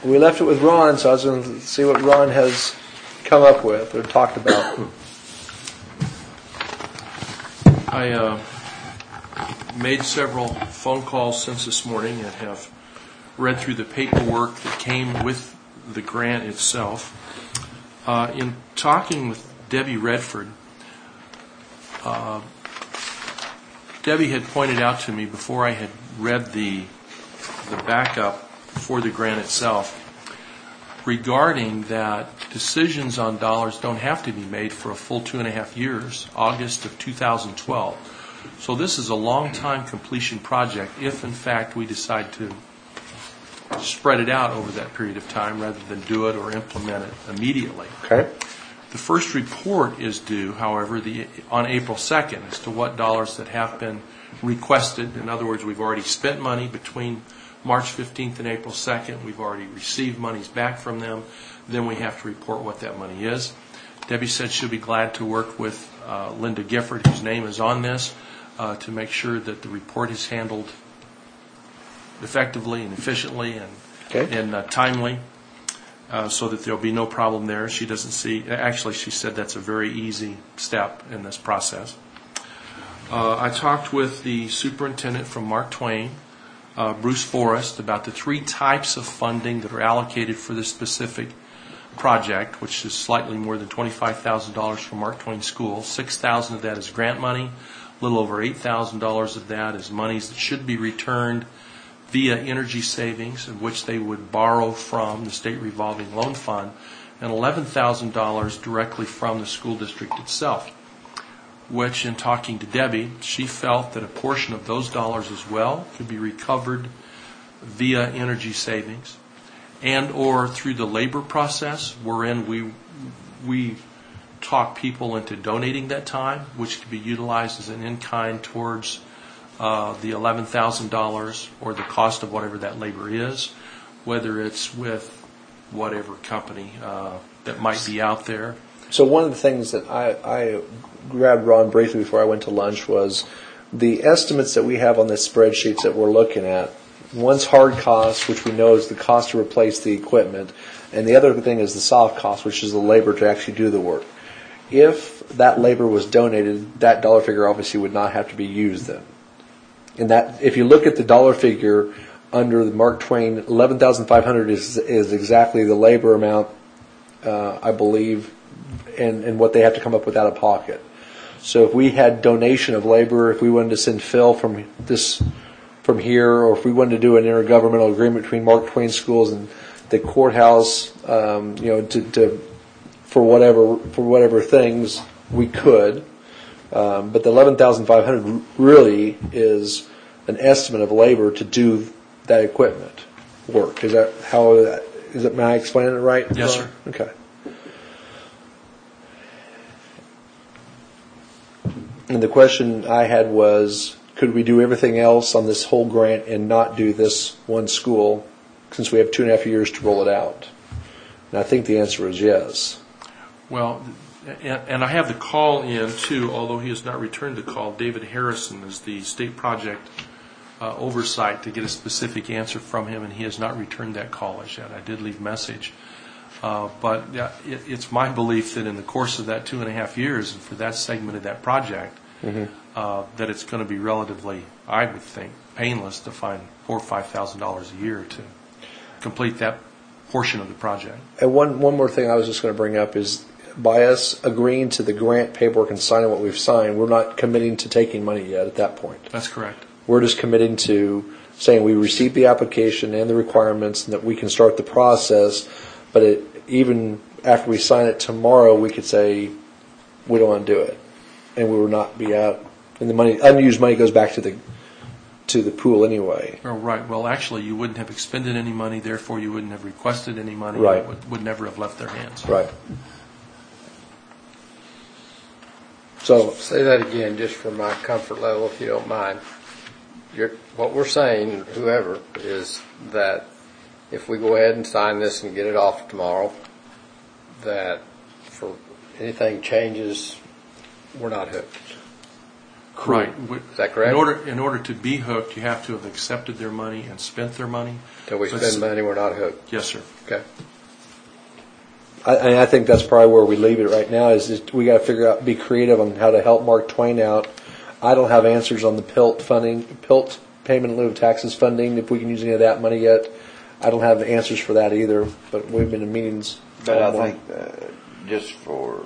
We left it with Ron, so I was going to see what Ron has come up with or talked about. I made several phone calls since this morning and have read through the paperwork that came with the grant itself. In talking with Debbie Redford, Debbie had pointed out to me before I had read the backup for the grant itself regarding that decisions on dollars don't have to be made for a full 2.5 years, August of 2012. So this is a long time completion project if in fact we decide to spread it out over that period of time rather than do it or implement it immediately. Okay. The first report is due, however, on April 2nd as to what dollars that have been requested. In other words, we've already spent money between March 15th and April 2nd. We've already received monies back from them. Then we have to report what that money is. Debbie said she'll be glad to work with Linda Gifford, whose name is on this, to make sure that the report is handled effectively and efficiently and timely, so that there'll be no problem there. She doesn't see, actually she said that's a very easy step in this process. I talked with the superintendent from Mark Twain, Bruce Forrest, about the 3 types of funding that are allocated for this specific project, which is slightly more than $25,000 for Mark Twain School. $6,000 of that is grant money. A little over $8,000 of that is monies that should be returned via energy savings, in which they would borrow from the state revolving loan fund, and $11,000 directly from the school district itself, which in talking to Debbie, she felt that a portion of those dollars as well could be recovered via energy savings and or through the labor process, wherein we talk people into donating that time, which could be utilized as an in-kind towards the $11,000 or the cost of whatever that labor is, whether it's with whatever company that might be out there. So one of the things that I grabbed Ron briefly before I went to lunch was the estimates that we have on the spreadsheets that we're looking at. One's hard cost, which we know is the cost to replace the equipment, and the other thing is the soft cost, which is the labor to actually do the work. If that labor was donated, that dollar figure obviously would not have to be used then. And that, if you look at the dollar figure under the Mark Twain, $11,500 is exactly the labor amount, I believe, and what they have to come up with out of pocket. So if we had donation of labor, if we wanted to send Phil from here, or if we wanted to do an intergovernmental agreement between Mark Twain schools and the courthouse, for whatever things, we could. But the $11,500 really is an estimate of labor to do that equipment work. Is that how? Am I explaining it right? Yes, sir. Okay. And the question I had was, could we do everything else on this whole grant and not do this one school, since we have 2.5 years to roll it out? And I think the answer is yes. Well, and I have the call in too, although he has not returned the call. David Harrison is the state project oversight to get a specific answer from him, and he has not returned that call as yet. I did leave a message. But it's my belief that in the course of that 2.5 years, and for that segment of that project, that it's going to be relatively, I would think, painless to find $4,000 or $5,000 a year to complete that portion of the project. And one more thing I was just going to bring up is, by us agreeing to the grant paperwork and signing what we've signed, we're not committing to taking money yet at that point. That's correct. We're just committing to saying we received the application and the requirements and that we can start the process, but even after we sign it tomorrow, we could say we don't want to do it, and we will not be out. And the money, unused money, goes back to the pool anyway. Oh, right. Well, actually, you wouldn't have expended any money, therefore you wouldn't have requested any money. Right. It would never have left their hands. Right. So say that again, just for my comfort level, if you don't mind. What we're saying, whoever, is that if we go ahead and sign this and get it off tomorrow, that for anything changes, we're not hooked. Right. Is that correct? In order to be hooked, you have to have accepted their money and spent their money. Till we spend money, we're not hooked. Yes, sir. Okay. I think that's probably where we leave it right now. Is just, we got to figure out, be creative on how to help Mark Twain out. I don't have answers on the PILT payment in lieu of taxes funding. If we can use any of that money yet, I don't have answers for that either. But we've been in meetings. But I think just for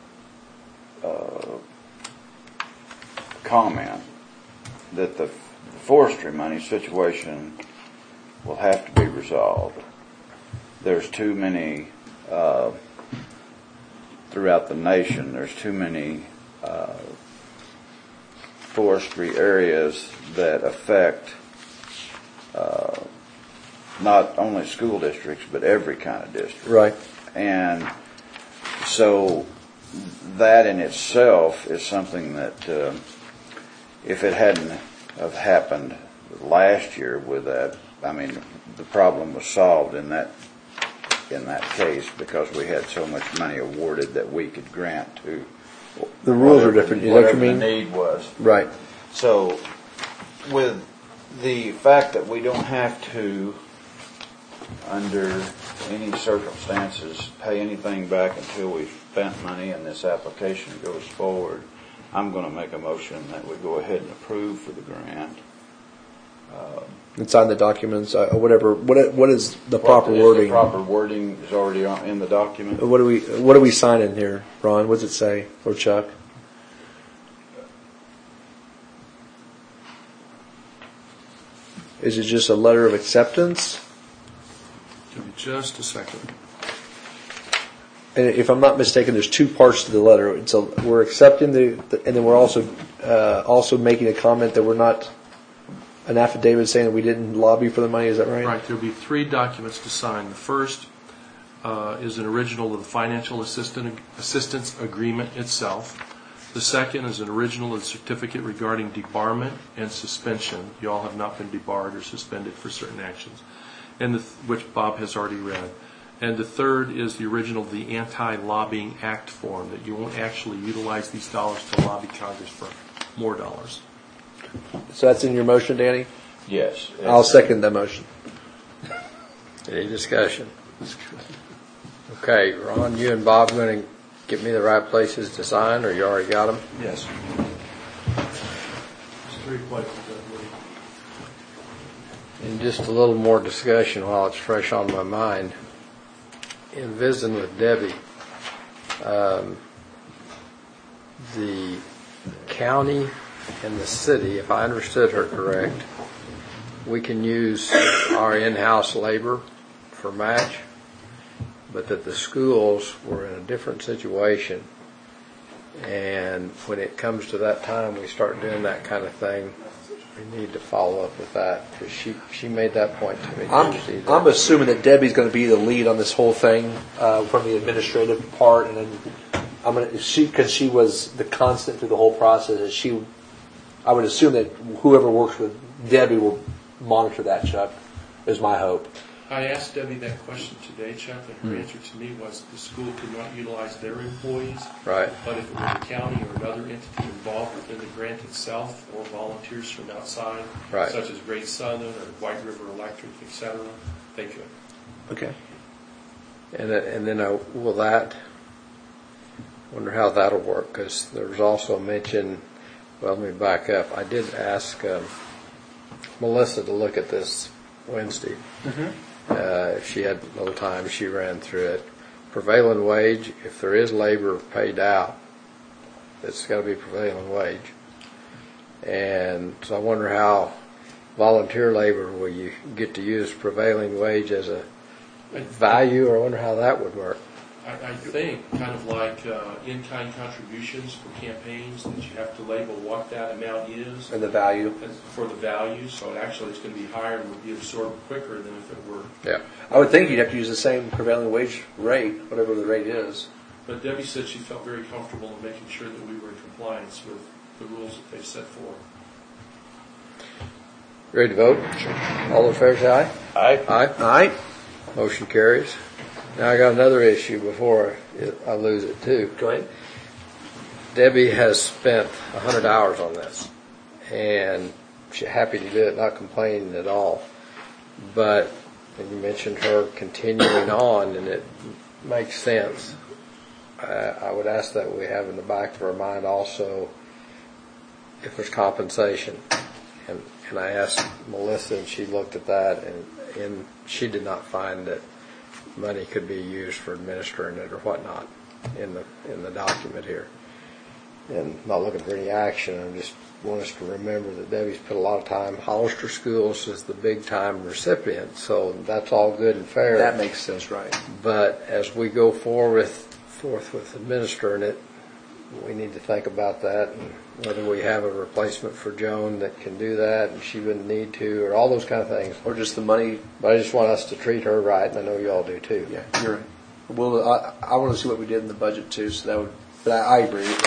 comment that the forestry money situation will have to be resolved. There's too many throughout the nation. There's too many forestry areas that affect not only school districts but every kind of district. Right. And so that in itself is something that if it hadn't have happened last year with that, I mean, the problem was solved in that case because we had so much money awarded that we could grant to. The rules are different. Is that what you mean? The need was. Right. So with the fact that we don't have to, under any circumstances, pay anything back until we've spent money and this application goes forward, I'm going to make a motion that we go ahead and approve for the grant. And sign the documents, whatever. What is the proper wording? The proper wording is already in the document. What are we signing here, Ron? What does it say, or Chuck? Is it just a letter of acceptance? Give me just a second. And if I'm not mistaken, there's two parts to the letter. So we're accepting and then we're also making a comment that we're not an affidavit saying that we didn't lobby for the money. Is that right? Right. There'll be 3 documents to sign. The first is an original of the financial assistance agreement itself. The second is an original of the certificate regarding debarment and suspension. You all have not been debarred or suspended for certain actions, and which Bob has already read. And the third is the original of the Anti-Lobbying Act form, that you won't actually utilize these dollars to lobby Congress for more dollars. So that's in your motion, Danny? Yes. I'll second that motion. Any discussion? Okay, Ron, you and Bob going to get me the right places to sign, or you already got them? Yes. There's 3 places, I believe. And just a little more discussion while it's fresh on my mind. In visiting with Debbie, the county and the city, if I understood her correct, we can use our in-house labor for match, but that the schools were in a different situation. And when it comes to that time we start doing that kind of thing, we need to follow up with that, because she made that point to me. I'm assuming that Debbie's going to be the lead on this whole thing from the administrative part, and then because she was the constant through the whole process. I would assume that whoever works with Debbie will monitor that, Chuck, is my hope. I asked Debbie that question today, Chuck, and her answer to me was the school could not utilize their employees. Right. But if it were the county or another entity involved within the grant itself, or volunteers from outside, right, such as Great Southern or White River Electric, etc., they could. Okay. And then will that? Wonder how that'll work, because there was also mention. Well, let me back up. I did ask Melissa to look at this Wednesday. Mm-hmm. If she had a little time, she ran through it. Prevailing wage, if there is labor paid out, it's got to be prevailing wage. And so I wonder how volunteer labor, will you get to use prevailing wage as a value, or I wonder how that would work. I think kind of like in-kind contributions for campaigns, that you have to label what that amount is. And the value. For the value, so actually it's going to be higher and would be absorbed quicker than if it were. Yeah. I would think you'd have to use the same prevailing wage rate, whatever the rate is. But Debbie said she felt very comfortable in making sure that we were in compliance with the rules that they've set forth. Ready to vote? Sure. All in favor, say aye. Aye. Aye. Aye. Motion carries. Now I got another issue before I lose it too. Go ahead. Debbie has spent 100 hours on this, and she's happy to do it, not complaining at all. But, and you mentioned her continuing on, and it makes sense. I would ask that we have in the back of our mind also if there's compensation. And I asked Melissa, and she looked at that, and she did not find that money could be used for administering it or whatnot in the document here. And not looking for any action. I just want us to remember that Debbie's put a lot of time. Hollister Schools is the big time recipient, so that's all good and fair. That makes sense, right? But as we go forth with administering it, we need to think about that and whether we have a replacement for Joan that can do that and she wouldn't need to, or all those kind of things. Or just the money. But I just want us to treat her right, and I know you all do too. Yeah, you're right. Well, I want to see what we did in the budget too, so that would, but I agree with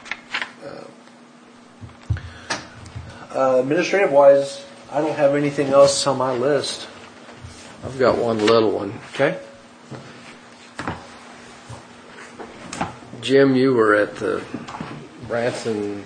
that. Administrative wise, I don't have anything else on my list. I've got one little one. Okay. Jim, you were at the Branson,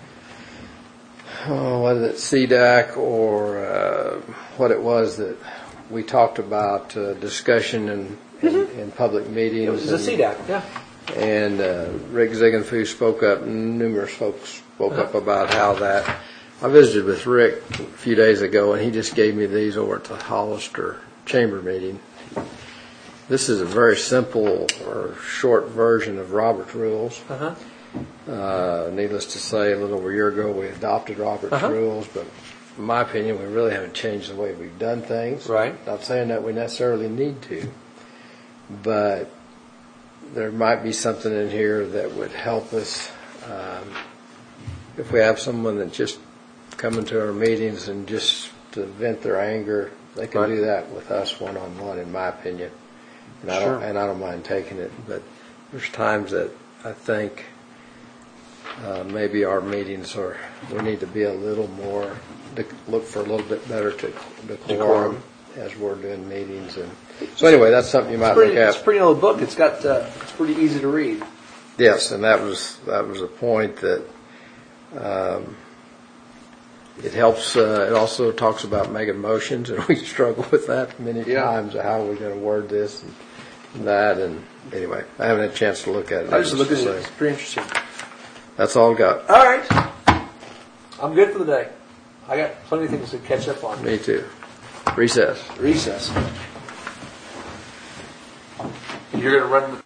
what is it, CDAC, or what it was that we talked about, discussion in public meetings. It was a CDAC, yeah. And Rick Ziegenfuss spoke up, and numerous folks spoke up about how that. I visited with Rick a few days ago, and he just gave me these over at the Hollister Chamber meeting. This is a very simple or short version of Robert's Rules. Needless to say, a little over a year ago, we adopted Robert's Rules, but in my opinion, we really haven't changed the way we've done things. Right. Not saying that we necessarily need to, but there might be something in here that would help us. If we have someone that just come into our meetings and just to vent their anger, they can do that with us one-on-one, in my opinion. And I don't mind taking it, but there's times that I think maybe our meetings we need to be a little more, look for a little bit better decorum as we're doing meetings. And so anyway, that's something you might look at. It's a pretty old book. It's pretty easy to read. Yes, and that was a point that it helps. It also talks about making motions, and we struggle with that many times. How are we going to word this and that? And anyway, I haven't had a chance to look at it. I just looked at it. It's pretty interesting. That's all I've got. All right. I'm good for the day. I got plenty of things to catch up on. Me too. Recess. You're going to run